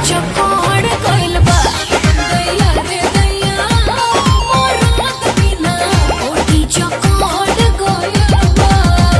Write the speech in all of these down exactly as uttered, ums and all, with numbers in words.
चकोड़ गइल बा दैया रे दैया मोरात बिना ओटी चकोड़ गइल बा।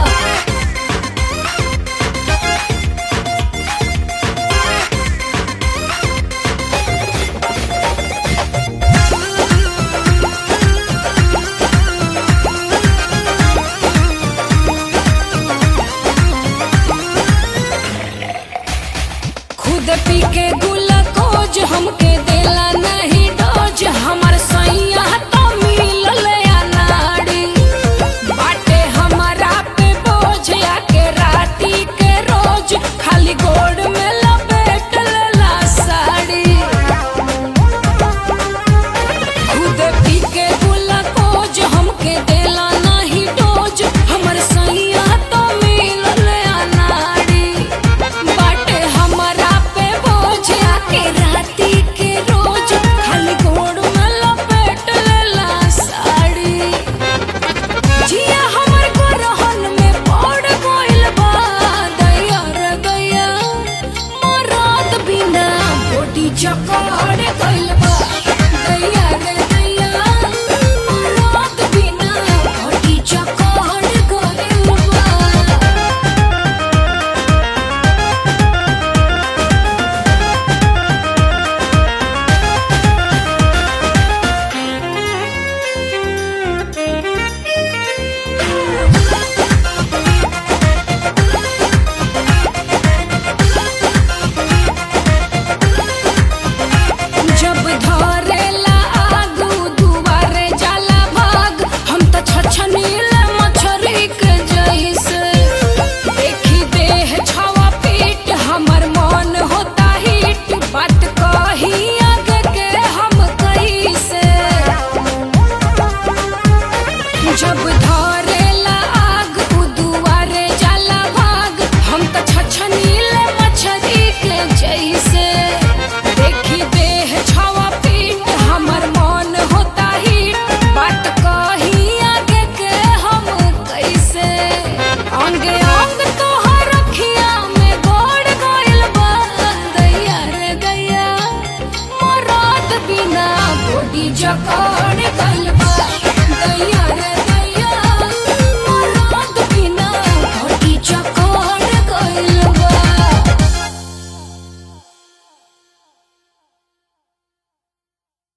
खुद पी के गुलकोज हमके देला नहीं डोज हमर सैया तो मिलल अनाड़ी बाटे हमारा पे बोझ आके राती के रोज खाली गोड़ में लपेट लेला साड़ी। खुद पी के गुलकोज हमके देला नहीं डोज हमर सैया तो मिलल अनाड़ी बाटे हमारा पे बोझ आके राती के रोज खाली गोड़ में लपेट लेला साड़ी। जिया हमर गोरहन में पड़ गइल बा दैया रे दैया मोरात बिना बॉडी चको